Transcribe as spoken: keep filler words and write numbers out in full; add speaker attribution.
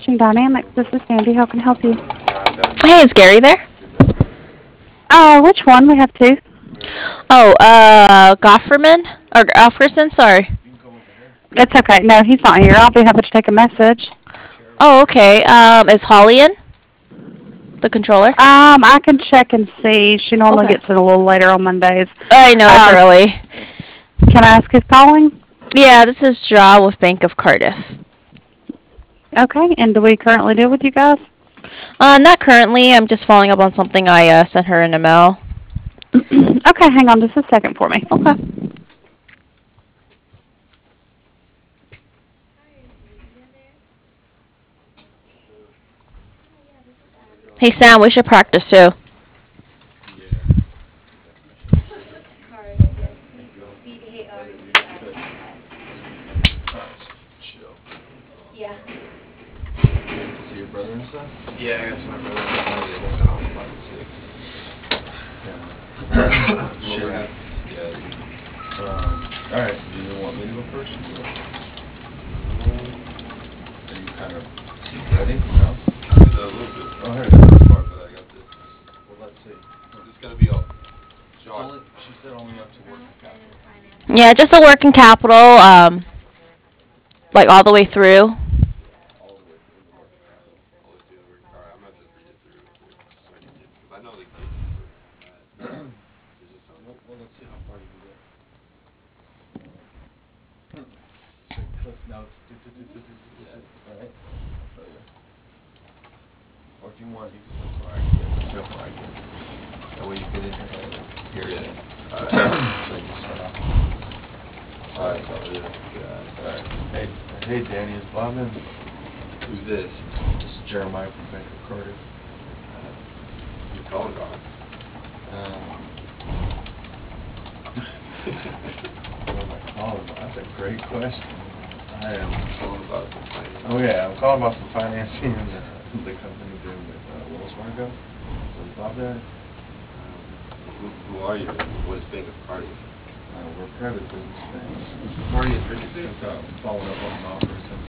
Speaker 1: Publishing Dynamics. This is Sandy. How can I help you?
Speaker 2: Hey, is Gary there?
Speaker 1: Uh, which one? We have two.
Speaker 2: Oh, uh, Gofferman? Or Alfredson, sorry.
Speaker 1: It's okay. No, he's not here. I'll be happy to take a message.
Speaker 2: Oh, okay. Um, is Holly in? The controller?
Speaker 1: Um, I can check and see. She normally
Speaker 2: Okay.
Speaker 1: gets in a little later on Mondays.
Speaker 2: I know it's
Speaker 1: Um,
Speaker 2: early.
Speaker 1: can I ask who's calling?
Speaker 2: Yeah, this is Ja with Bank of Cardiff.
Speaker 1: Okay, and do we currently deal with you guys?
Speaker 2: Uh, not currently. I'm just following up on something I uh, sent her in a mail.
Speaker 1: Okay, hang on just a second for me.
Speaker 2: Okay. Hey, Sam, we should practice too.
Speaker 3: See your brother and stuff?
Speaker 4: Yeah, I got my brother. I'm five and six.
Speaker 3: Yeah.
Speaker 4: Shit.
Speaker 3: Yeah. Um, alright, do you want me to go first? Are you kind of ready? No?
Speaker 4: I did a little bit.
Speaker 3: Oh, here it is.
Speaker 4: Part, but I got this.
Speaker 3: Well, let's see.
Speaker 4: Is this gonna be all?
Speaker 3: It's only, she said only up to working capital.
Speaker 2: Yeah, just a working capital, um, like all the way through.
Speaker 3: All the way through the working capital.
Speaker 4: All the way through the work. Alright, I'm gonna have to read it through. So I can get, because I know they give you for that. Is this something?
Speaker 3: Well, well, let's see how far you can get. Take cliff notes. Do, do, do, do, do, do, do.
Speaker 4: Yeah.
Speaker 3: Alright. I'll show you. Or if you want, you can go far. I can. Go far. I can. That way you get in your head. Here it is.
Speaker 4: Alright.
Speaker 3: So you start off.
Speaker 4: Alright, so yeah. Yeah.
Speaker 3: Alright. Hey, hey, Danny, is Bob in?
Speaker 4: Who's this?
Speaker 3: This is Jeremiah from Bank of Cardiff.
Speaker 4: You calling Bob?
Speaker 3: Um, what am I calling about? That's a great question. I am.
Speaker 4: Calling about some finance.
Speaker 3: Oh yeah, I'm calling about some financing and uh, the company doing with uh, Wells Fargo. So is Bob there?
Speaker 4: Um, who, who are you? What is Bank of Cardiff?
Speaker 3: Uh, we're a private business bank.
Speaker 4: Cardiff Real Estate?
Speaker 3: Just uh, following up on an offer sent